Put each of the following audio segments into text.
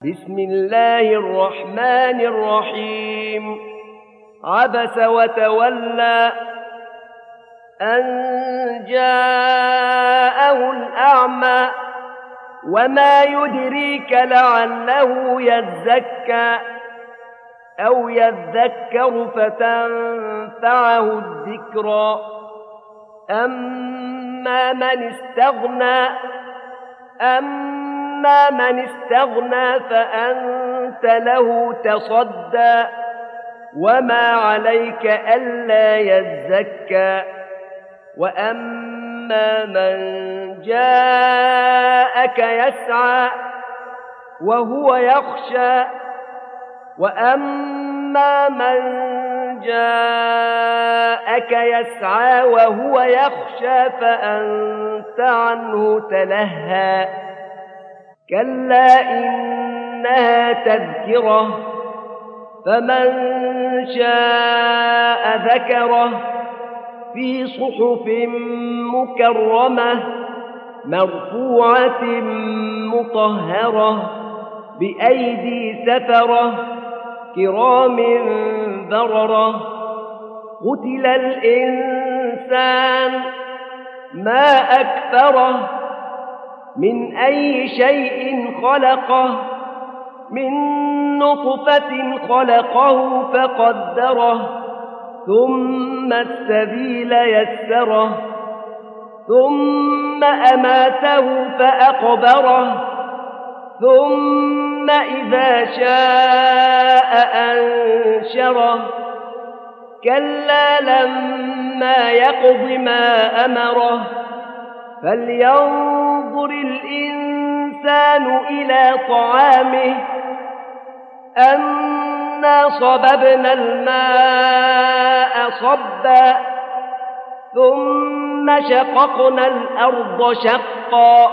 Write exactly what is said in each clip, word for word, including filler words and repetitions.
بسم الله الرحمن الرحيم عبس وتولى أن جاءه الأعمى وما يدريك لعله يزكى أو يذكر فتنفعه الذكرى أما من استغنى أما من استغنى فأنت له تصدى وما عليك ألا يزكى وأما من جاءك يسعى وهو يخشى وأما من جاءك يسعى وهو يخشى فأنت عنه تلهى كلا إنها تذكرة فمن شاء ذكره في صحف مكرمة مرفوعة مطهرة بأيدي سفرة كرام بررة قتل الإنسان ما أكفره من أي شيء خلقه من نطفة خلقه فقدره ثم السبيل يسره ثم أماته فأقبره ثم إذا شاء أنشره كلا لما يقض ما أمره فلينظر الإنسان إلى طعامه أنا صببنا الماء صبا ثم شققنا الأرض شقا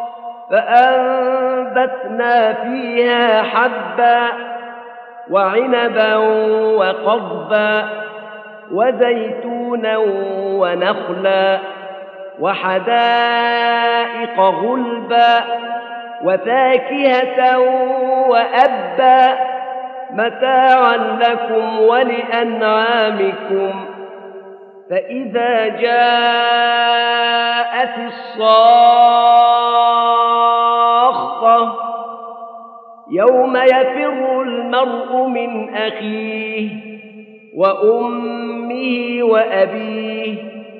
فأنبتنا فيها حبا وعنبا وقضبا وزيتونا ونخلا وحدائق غلبا وفاكهة وأبا متاعا لكم ولأنعامكم فإذا جاءت الصاخة يوم يفر المرء من أخيه وأمه وأبيه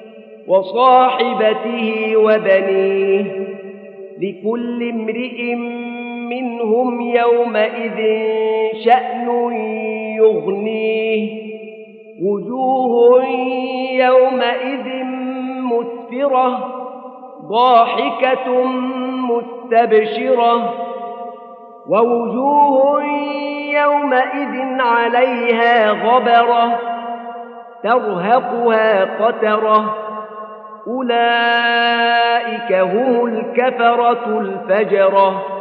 وصاحبته وبنيه لكل امرئ منهم يومئذ شأن يغنيه وجوه يومئذ مسفرة ضاحكة مستبشرة ووجوه يومئذ عليها غبرة ترهقها قترة أولئك هم الكفرة الفجرة